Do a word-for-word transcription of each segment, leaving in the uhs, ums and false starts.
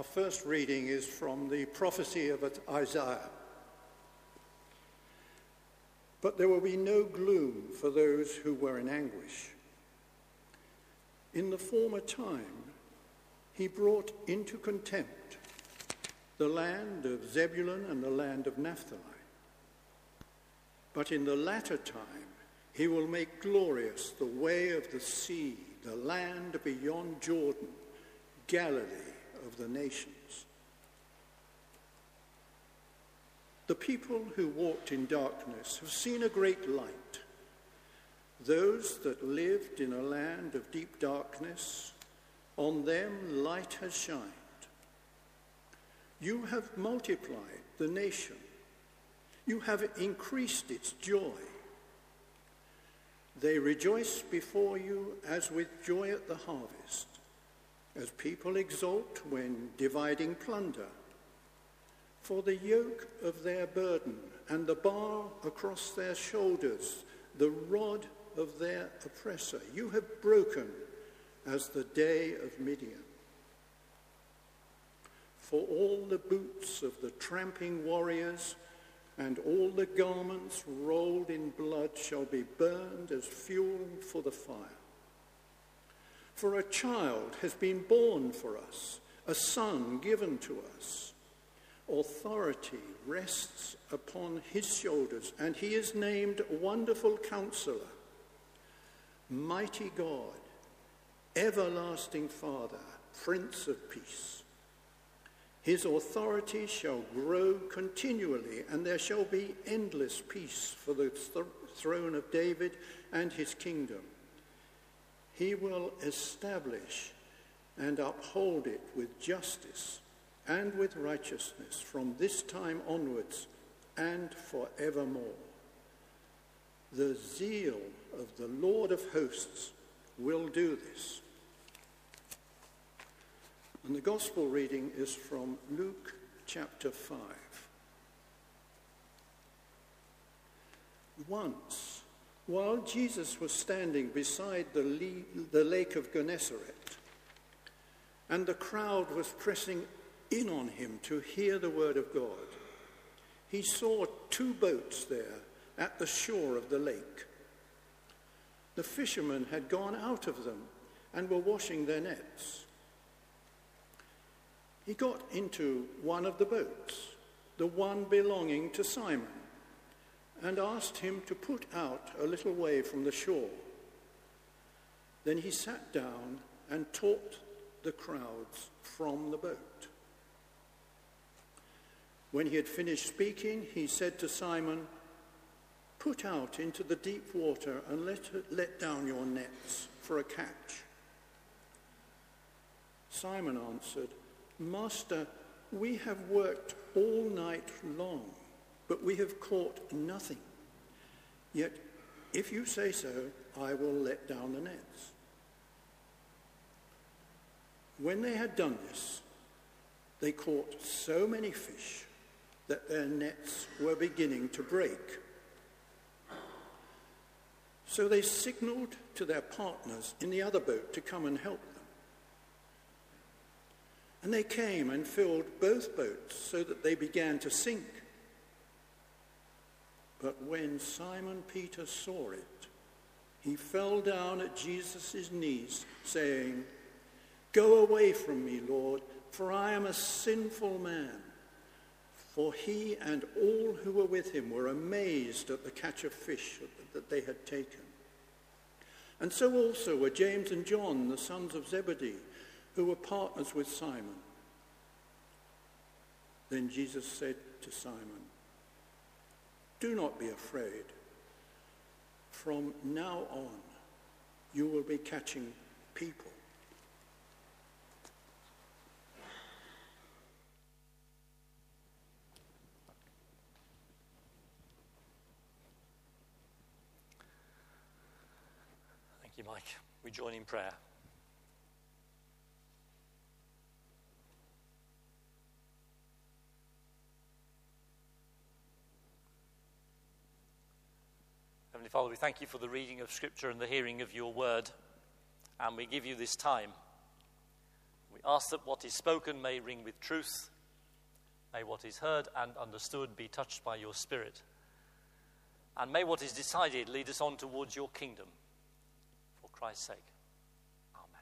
Our first reading is from the prophecy of Isaiah. But there will be no gloom for those who were in anguish. In the former time, he brought into contempt the land of Zebulun and the land of Naphtali. But in the latter time, he will make glorious the way of the sea, the land beyond Jordan, Galilee of the nations. The people who walked in darkness have seen a great light. Those that lived in a land of deep darkness, on them light has shined. You have multiplied the nation. You have increased its joy. They rejoice before you as with joy at the harvest, as people exult when dividing plunder. For the yoke of their burden and the bar across their shoulders, the rod of their oppressor, you have broken as the day of Midian. For all the boots of the tramping warriors and all the garments rolled in blood shall be burned as fuel for the fire. For a child has been born for us, a son given to us. Authority rests upon his shoulders, and he is named Wonderful Counselor, Mighty God, Everlasting Father, Prince of Peace. His authority shall grow continually, and there shall be endless peace for the th- throne of David and his kingdom. He will establish and uphold it with justice and with righteousness from this time onwards and forevermore. The zeal of the Lord of hosts will do this. And the gospel reading is from Luke chapter five. Once, while Jesus was standing beside the, le- the lake of Gennesaret, and the crowd was pressing in on him to hear the word of God, he saw two boats there at the shore of the lake. The fishermen had gone out of them and were washing their nets. He got into one of the boats, the one belonging to Simon, and asked him to put out a little way from the shore. Then he sat down and taught the crowds from the boat. When he had finished speaking, he said to Simon, "Put out into the deep water and let, let down your nets for a catch." Simon answered, "Master, we have worked all night long, but we have caught nothing. Yet, if you say so, I will let down the nets." When they had done this, they caught so many fish that their nets were beginning to break. So they signaled to their partners in the other boat to come and help them. And they came and filled both boats so that they began to sink. But when Simon Peter saw it, he fell down at Jesus' knees, saying, "Go away from me, Lord, for I am a sinful man." For he and all who were with him were amazed at the catch of fish that they had taken. And so also were James and John, the sons of Zebedee, who were partners with Simon. Then Jesus said to Simon, "Do not be afraid. From now on, you will be catching people." Thank you, Mike. We join in prayer. Heavenly Father, we thank you for the reading of Scripture and the hearing of your word, and we give you this time. We ask that what is spoken may ring with truth. May what is heard and understood be touched by your Spirit. And may what is decided lead us on towards your kingdom. For Christ's sake. Amen.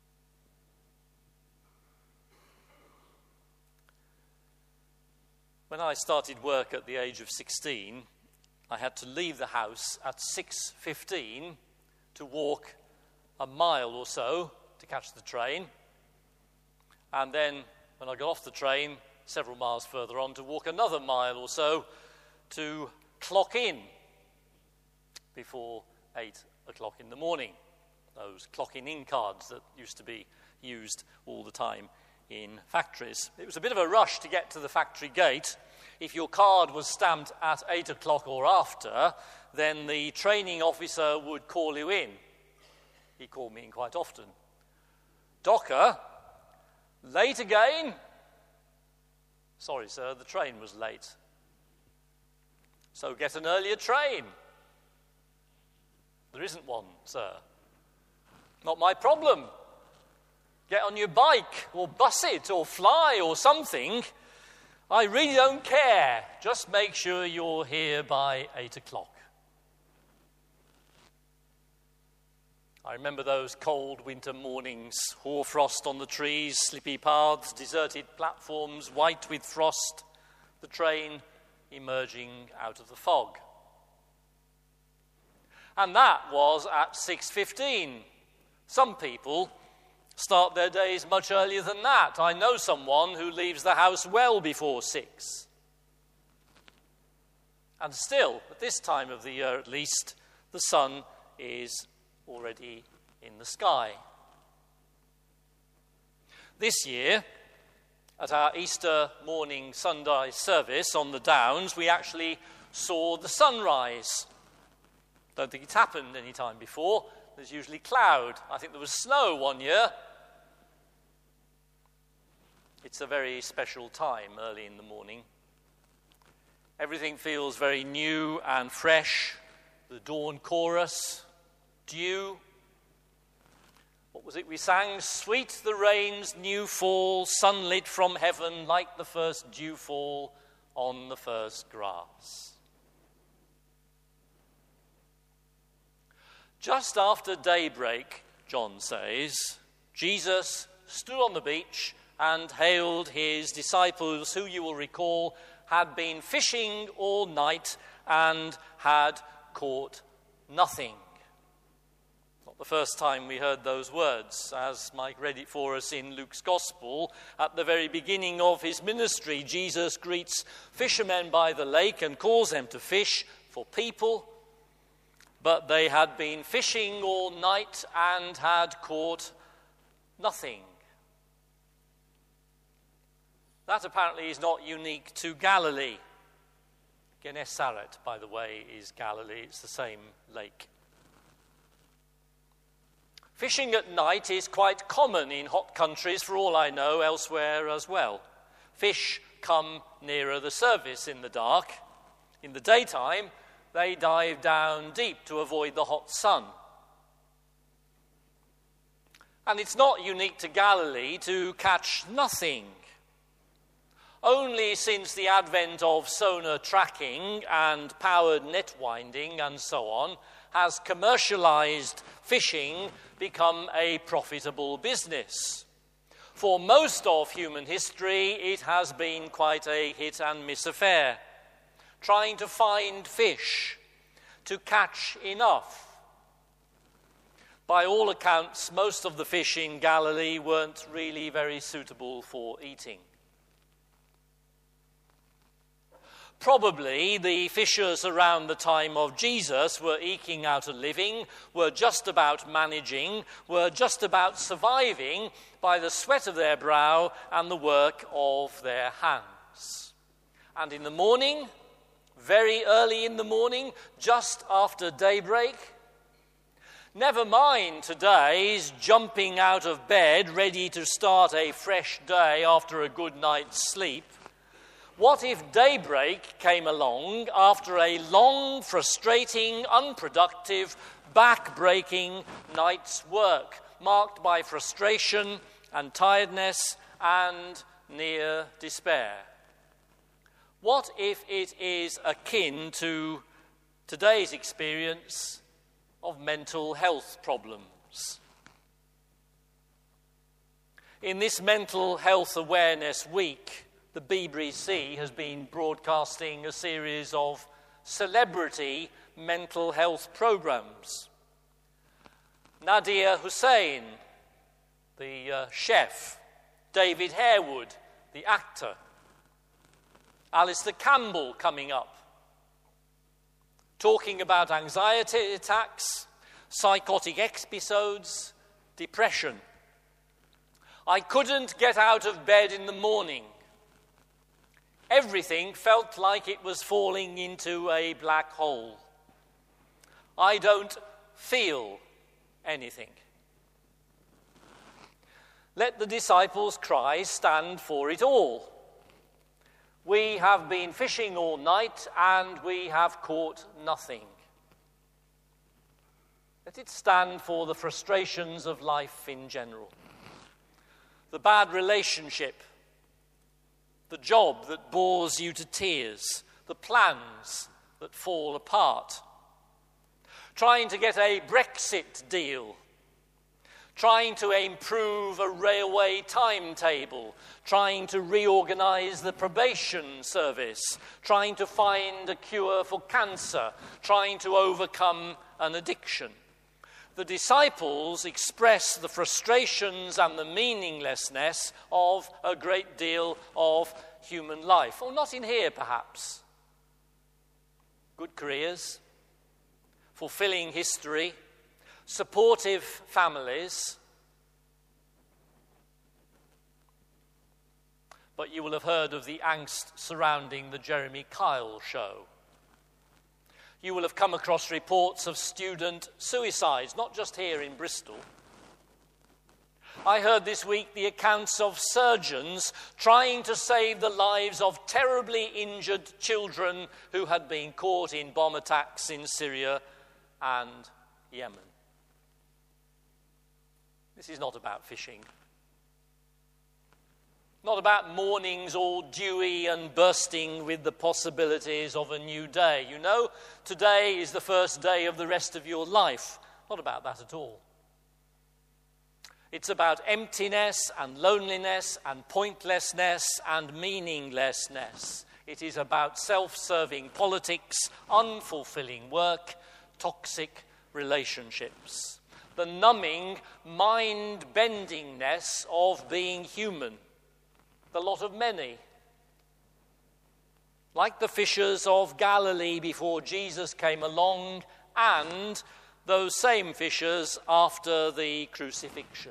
When I started work at the age of sixteen, I had to leave the house at six fifteen to walk a mile or so to catch the train. And then, when I got off the train, several miles further on, to walk another mile or so to clock in before eight o'clock in the morning. Those clocking in cards that used to be used all the time in factories. It was a bit of a rush to get to the factory gate. If your card was stamped at eight o'clock or after, then the training officer would call you in. He called me in quite often. Docker, late again? Sorry, sir, the train was late. So get an earlier train. There isn't one, sir. Not my problem. Get on your bike, or bus it, or fly, or something. I really don't care. Just make sure you're here by eight o'clock. I remember those cold winter mornings, hoarfrost on the trees, slippy paths, deserted platforms, white with frost, the train emerging out of the fog. And that was at six fifteen. Some people start their days much earlier than that. I know someone who leaves the house well before six. And still, at this time of the year at least, the sun is already in the sky. This year, at our Easter morning Sunday service on the Downs, we actually saw the sunrise. Don't think it's happened any time before. There's usually cloud. I think there was snow one year. It's a very special time early in the morning. Everything feels very new and fresh. The dawn chorus, dew. What was it we sang? Sweet the rain's new fall, sunlit from heaven like the first dew fall on the first grass. Just after daybreak, John says, Jesus stood on the beach and hailed his disciples, who you will recall had been fishing all night and had caught nothing. Not the first time we heard those words, as Mike read it for us in Luke's Gospel. At the very beginning of his ministry, Jesus greets fishermen by the lake and calls them to fish for people. But they had been fishing all night and had caught nothing. That apparently is not unique to Galilee. Gennesaret, by the way, is Galilee. It's the same lake. Fishing at night is quite common in hot countries, for all I know, elsewhere as well. Fish come nearer the surface in the dark. In the daytime, they dive down deep to avoid the hot sun. And it's not unique to Galilee to catch nothing. Only since the advent of sonar tracking and powered net winding and so on has commercialized fishing become a profitable business. For most of human history, it has been quite a hit and miss affair. Trying to find fish, to catch enough. By all accounts, most of the fish in Galilee weren't really very suitable for eating. Probably the fishers around the time of Jesus were eking out a living, were just about managing, were just about surviving by the sweat of their brow and the work of their hands. And in the morning, very early in the morning, just after daybreak, never mind today's jumping out of bed ready to start a fresh day after a good night's sleep. What if daybreak came along after a long, frustrating, unproductive, back-breaking night's work, marked by frustration and tiredness and near despair. What if it is akin to today's experience of mental health problems? In this Mental Health Awareness Week, the B B C has been broadcasting a series of celebrity mental health programs. Nadia Hussain, the uh, chef, David Harewood, the actor, Alistair Campbell coming up, talking about anxiety attacks, psychotic episodes, depression. I couldn't get out of bed in the morning. Everything felt like it was falling into a black hole. I don't feel anything. Let the disciples' cry stand for it all. We have been fishing all night and we have caught nothing. Let it stand for the frustrations of life in general. The bad relationship, the job that bores you to tears, the plans that fall apart. Trying to get a Brexit deal, trying to improve a railway timetable, trying to reorganize the probation service, trying to find a cure for cancer, trying to overcome an addiction. The disciples express the frustrations and the meaninglessness of a great deal of human life. Or not in here, perhaps. Good careers, fulfilling history, supportive families. But you will have heard of the angst surrounding the Jeremy Kyle show. You will have come across reports of student suicides, not just here in Bristol. I heard this week the accounts of surgeons trying to save the lives of terribly injured children who had been caught in bomb attacks in Syria and Yemen. This is not about fishing. Not about mornings all dewy and bursting with the possibilities of a new day. You know, today is the first day of the rest of your life. Not about that at all. It's about emptiness and loneliness and pointlessness and meaninglessness. It is about self-serving politics, unfulfilling work, toxic relationships. The numbing mind-bendingness of being human. The lot of many. Like the fishers of Galilee before Jesus came along, and those same fishers after the crucifixion.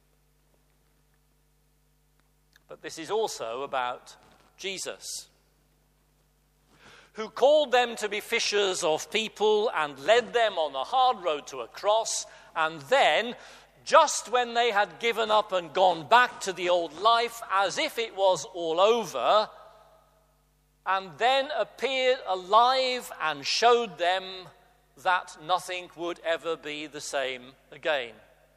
But this is also about Jesus, who called them to be fishers of people and led them on the hard road to a cross, and then, just when they had given up and gone back to the old life as if it was all over, and then appeared alive and showed them that nothing would ever be the same again.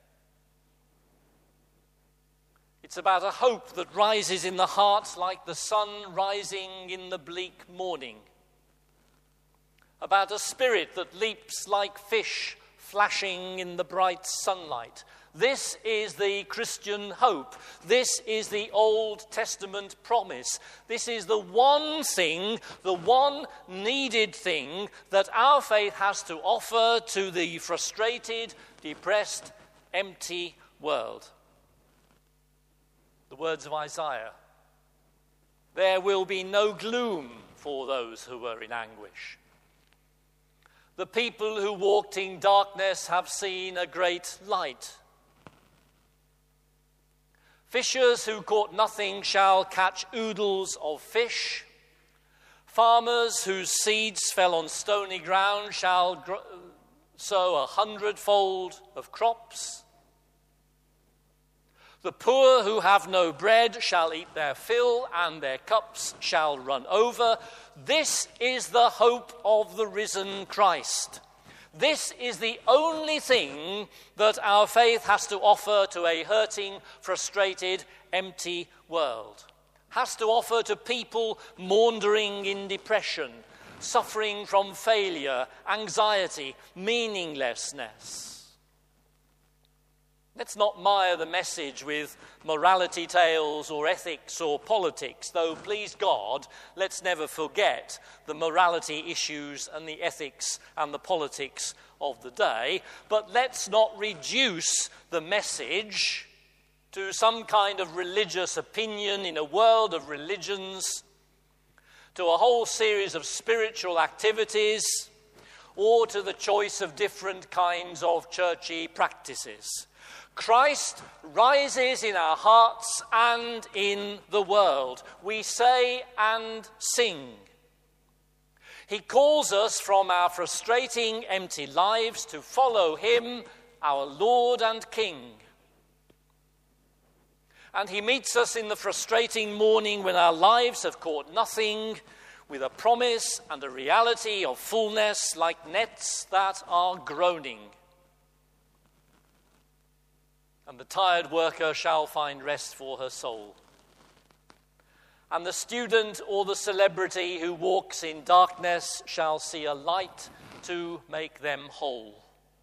It's about a hope that rises in the heart like the sun rising in the bleak morning. About a spirit that leaps like fish flashing in the bright sunlight. This is the Christian hope. This is the Old Testament promise. This is the one thing, the one needed thing that our faith has to offer to the frustrated, depressed, empty world. The words of Isaiah. There will be no gloom for those who are in anguish. The people who walked in darkness have seen a great light. Fishers who caught nothing shall catch oodles of fish. Farmers whose seeds fell on stony ground shall gr- sow a hundredfold of crops. The poor who have no bread shall eat their fill, and their cups shall run over. This is the hope of the risen Christ. This is the only thing that our faith has to offer to a hurting, frustrated, empty world. Has to offer to people maundering in depression, suffering from failure, anxiety, meaninglessness. Let's not mire the message with morality tales or ethics or politics, though, please God, let's never forget the morality issues and the ethics and the politics of the day. But let's not reduce the message to some kind of religious opinion in a world of religions, to a whole series of spiritual activities, or to the choice of different kinds of churchy practices. Christ rises in our hearts and in the world. We say and sing. He calls us from our frustrating, empty lives to follow him, our Lord and King. And he meets us in the frustrating morning when our lives have caught nothing, with a promise and a reality of fullness like nets that are groaning. And the tired worker shall find rest for her soul. And the student or the celebrity who walks in darkness shall see a light to make them whole.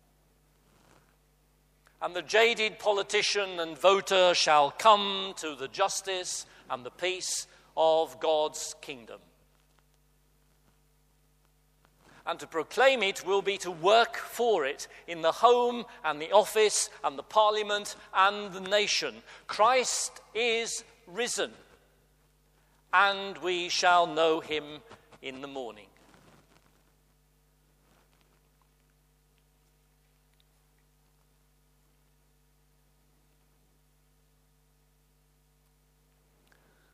And the jaded politician and voter shall come to the justice and the peace of God's kingdom. And to proclaim it will be to work for it in the home and the office and the parliament and the nation. Christ is risen, and we shall know him in the morning.